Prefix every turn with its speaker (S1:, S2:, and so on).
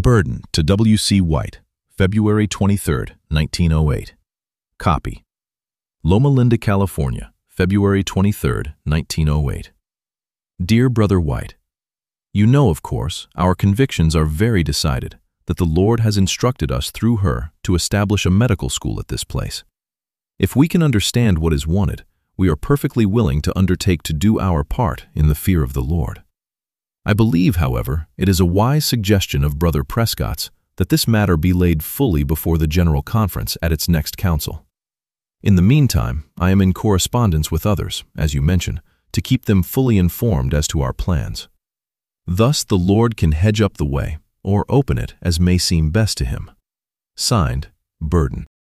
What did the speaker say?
S1: Burden to W.C. White, February 23, 1908. Copy. Loma Linda, California, February 23, 1908. Dear Brother White, you know, of course, our convictions are very decided that the Lord has instructed us through her to establish a medical school at this place. If we can understand what is wanted, we are perfectly willing to undertake to do our part in the fear of the Lord. I believe, however, it is a wise suggestion of Brother Prescott's that this matter be laid fully before the General Conference at its next council. In the meantime, I am in correspondence with others, as you mention, to keep them fully informed as to our plans. Thus the Lord can hedge up the way, or open it as may seem best to him. Signed, Burden.